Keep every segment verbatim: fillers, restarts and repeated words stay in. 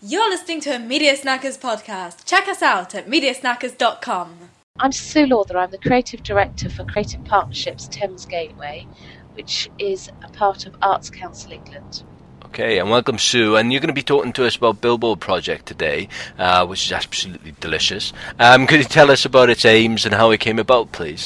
You're listening to a Media Snackers podcast. Check us out at media snackers dot com. I'm Sue Lawther. I'm the Creative Director for Creative Partnerships Thames Gateway, which is a part of Arts Council England. Okay, and welcome, Sue. And you're going to be talking to us about Billboard Project today, uh, which is absolutely delicious. Um, could you tell us about its aims and how it came about, please?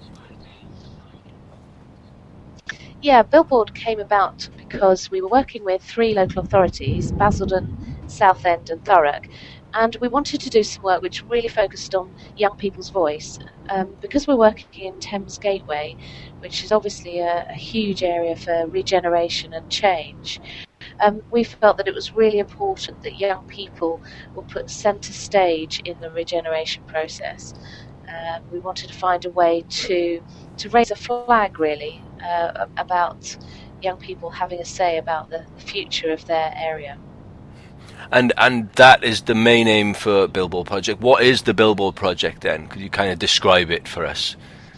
Yeah, Billboard came about because we were working with three local authorities, Basildon, Southend and Thurrock, and we wanted to do some work which really focused on young people's voice. Um, because we're working in Thames Gateway, which is obviously a, a huge area for regeneration and change, um, we felt that it was really important that young people were put centre stage in the regeneration process. Uh, we wanted to find a way to to raise a flag, really, uh, about young people having a say about the future of their area. And and that is the main aim for Billboard Project. What is the Billboard Project then? Could you kind of describe it for us?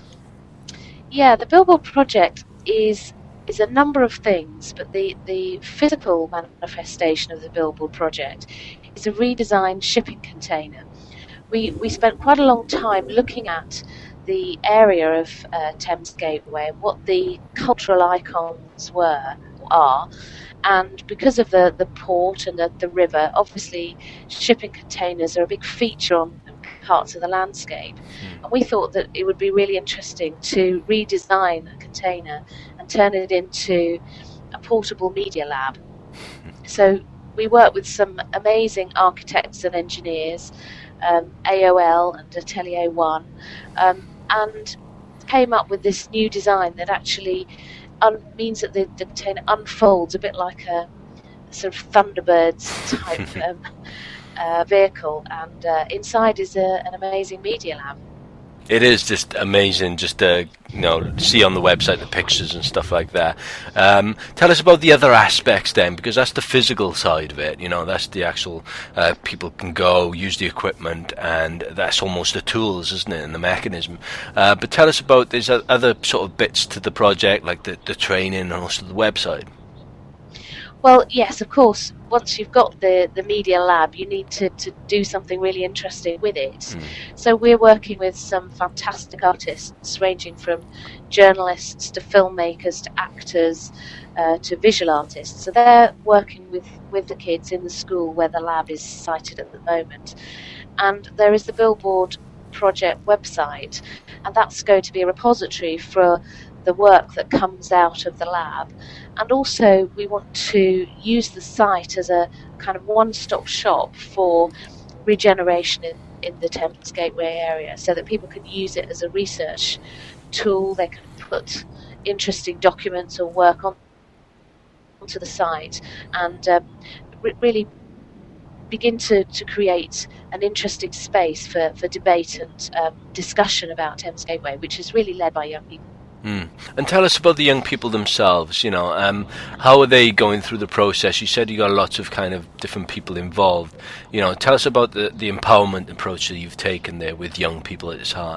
Yeah, the Billboard Project is is a number of things, but the, the physical manifestation of the Billboard Project is a redesigned shipping container. We we spent quite a long time looking at the area of uh, Thames Gateway, what the cultural icons were, are, and because of the, the port and the, the river, obviously shipping containers are a big feature on parts of the landscape. Mm. And we thought that it would be really interesting to redesign a container and turn it into a portable media lab. So we worked with some amazing architects and engineers, um, A O L and Atelier One, um, and came up with this new design that actually un- means that the, the container unfolds a bit like a sort of Thunderbirds type um, uh, vehicle, and uh, inside is a, an amazing media lab. It is just amazing just to, you know, see on the website the pictures and stuff like that. Um, tell us about the other aspects then, because that's the physical side of it, you know, that's the actual, uh, people can go, use the equipment, and that's almost the tools, isn't it, and the mechanism. Uh, but tell us about these other sort of bits to the project, like the, the training and also the website. Well, yes, of course, once you've got the, the media lab, you need to, to do something really interesting with it. Mm. So we're working with some fantastic artists, ranging from journalists to filmmakers to actors uh, to visual artists. So they're working with, with the kids in the school where the lab is sited at the moment. And there is the Billboard Project website, and that's going to be a repository for the work that comes out of the lab. And also we want to use the site as a kind of one-stop shop for regeneration in, in the Thames Gateway area, so that people can use it as a research tool. They can put interesting documents or work on onto the site and um, re- really begin to, to create an interesting space for, for debate and um, discussion about Thames Gateway, which is really led by young people. Mm. And tell us about the young people themselves, you know, um, how are they going through the process? You said you got lots of kind of different people involved. You know, tell us about the, the empowerment approach that you've taken there with young people at its heart.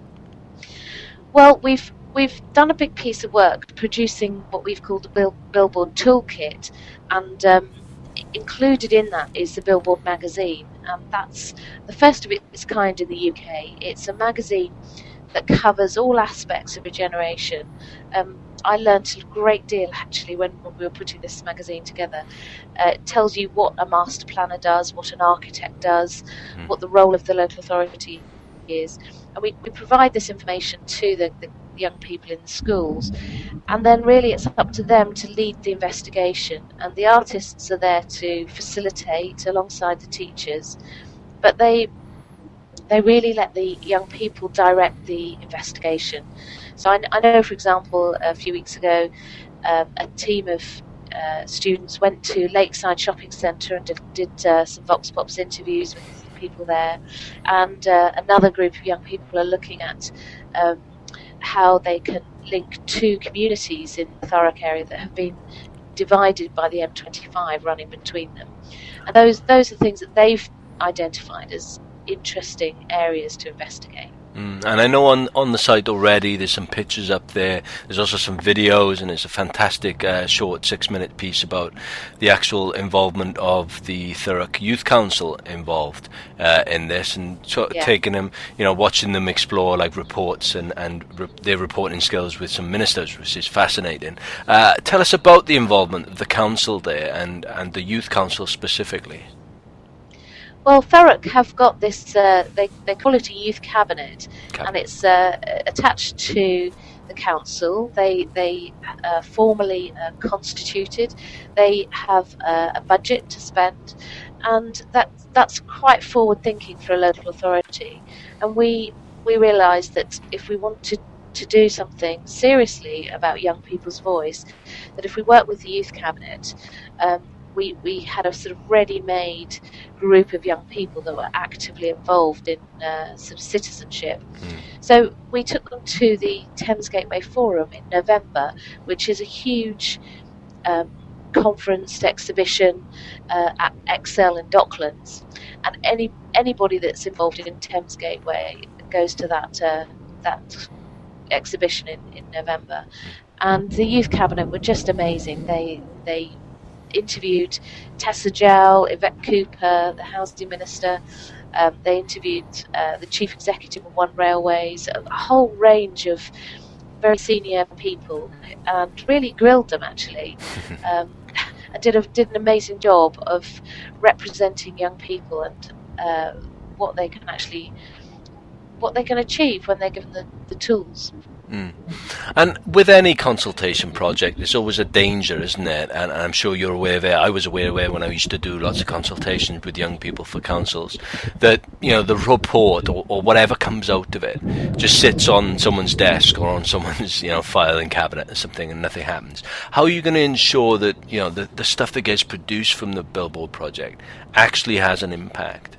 Well, we've we've done a big piece of work producing what we've called the Bill, Billboard Toolkit, and um, included in that is the Billboard magazine, and that's the first of its kind in the U K. It's a magazine that covers all aspects of regeneration. Um, I learnt a great deal actually when, when we were putting this magazine together. Uh, it tells you what a master planner does, what an architect does, mm. what the role of the local authority is. And we, we provide this information to the, the young people in the schools. And then really it's up to them to lead the investigation. And the artists are there to facilitate alongside the teachers. But they They really let the young people direct the investigation. So I, I know, for example, a few weeks ago, um, a team of uh, students went to Lakeside Shopping Centre and did, did uh, some Vox Pops interviews with people there. And uh, another group of young people are looking at um, how they can link two communities in the Thurrock area that have been divided by the M twenty-five running between them. And those those are things that they've identified as interesting areas to investigate. Mm, and I know on, on the site already there's some pictures up there. There's also some videos, and it's a fantastic uh, short six-minute piece about the actual involvement of the Thurrock Youth Council involved uh, in this, and sort of yeah. taking them, you know, watching them explore like reports and, and re- their reporting skills with some ministers, which is fascinating. Uh, tell us about the involvement of the council there and, and the Youth Council specifically. Well, Thurrock have got this, uh, they, they call it a youth cabinet, Cabinet. and it's uh, attached to the council. They they uh, formally uh, constituted. They have uh, a budget to spend, and that that's quite forward thinking for a local authority. And we we realised that if we wanted to do something seriously about young people's voice, that if we work with the youth cabinet, um, we we had a sort of ready-made group of young people that were actively involved in uh, sort of citizenship. Mm. So we took them to the Thames Gateway Forum in November, which is a huge um, conference exhibition uh, at Excel in Docklands, and any anybody that's involved in Thames Gateway goes to that uh, that exhibition in, in November. And the youth cabinet were just amazing. They they interviewed Tessa Gell, Yvette Cooper, the housing minister. Um, they interviewed uh, the chief executive of One Railways, a whole range of very senior people, and really grilled them actually. Um, and did a, did an amazing job of representing young people and uh, what they can actually, what they can achieve when they're given the, the tools. Mm. And with any consultation project, there's always a danger, isn't it? And, and I'm sure you're aware of it. I was aware of it when I used to do lots of consultations with young people for councils, that, you know, the report or, or whatever comes out of it just sits on someone's desk or on someone's, you know, filing cabinet or something, and nothing happens. How are you going to ensure that, you know, the, the stuff that gets produced from the Billboard project actually has an impact?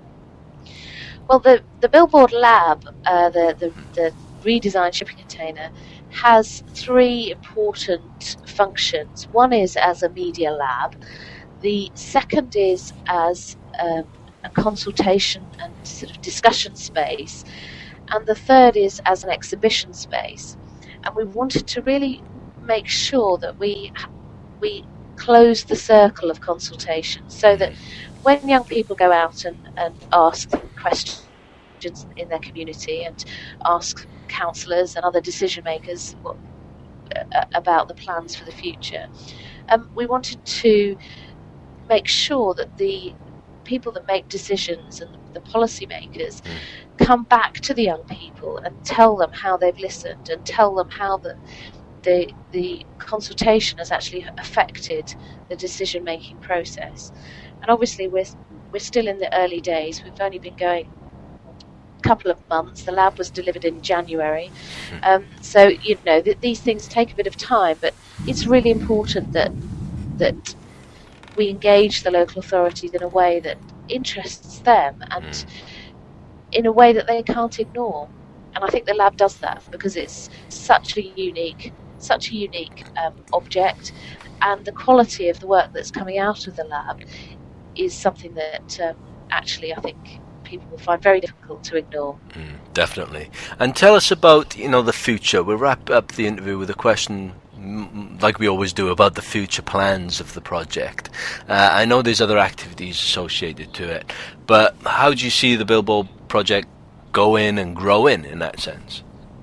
Well, the the Billboard Lab, uh, the the, the redesigned shipping container, has three important functions. One is as a media lab, the second is as um, a consultation and sort of discussion space, and the third is as an exhibition space. And we wanted to really make sure that we we close the circle of consultation, so that when young people go out and, and ask questions in their community and ask councillors and other decision makers what, uh, about the plans for the future, um, we wanted to make sure that the people that make decisions and the policy makers come back to the young people and tell them how they've listened and tell them how the the, the consultation has actually affected the decision making process. And obviously we're we're still in the early days. We've only been going couple of months. The lab was delivered in January, um, so you know th- these things take a bit of time, but it's really important that that we engage the local authorities in a way that interests them and in a way that they can't ignore. And I think the lab does that because it's such a unique such a unique um, object, and the quality of the work that's coming out of the lab is something that um, actually I think people will find very difficult to ignore. Mm, definitely. And tell us about, you know, the future. We'll wrap up the interview with a question, mm, like we always do, about the future plans of the project. Uh, I know there's other activities associated to it, but how do you see the Billboard project going and growing in that sense?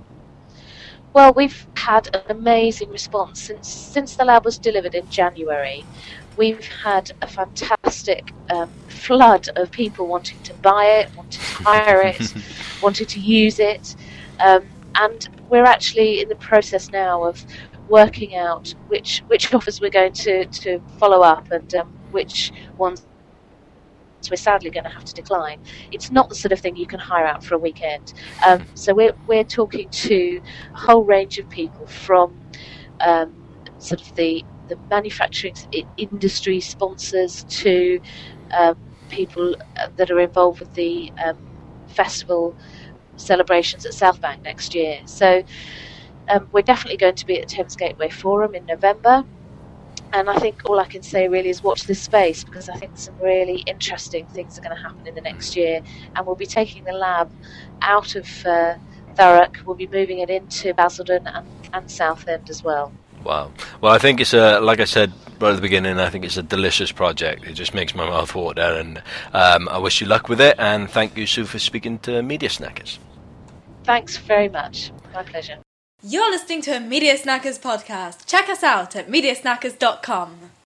Well, we've had an amazing response since since the lab was delivered in January. We've had a fantastic um, flood of people wanting to buy it, wanting to hire it, wanting to use it, um, and we're actually in the process now of working out which which offers we're going to, to follow up and um, which ones we're sadly going to have to decline. It's not the sort of thing you can hire out for a weekend. Um, so we're we're talking to a whole range of people, from um, sort of the the manufacturing industry sponsors to um, people that are involved with the um, festival celebrations at South Bank next year. So um, we're definitely going to be at the Thames Gateway Forum in November. And I think all I can say really is watch this space, because I think some really interesting things are going to happen in the next year. And we'll be taking the lab out of uh, Thurrock. We'll be moving it into Basildon and, and Southend as well. Wow. Well, I think it's a, like I said right at the beginning, I think it's a delicious project. It just makes my mouth water, and um, I wish you luck with it. And thank you, Sue, for speaking to Media Snackers. Thanks very much. My pleasure. You're listening to a Media Snackers podcast. Check us out at media snackers dot com.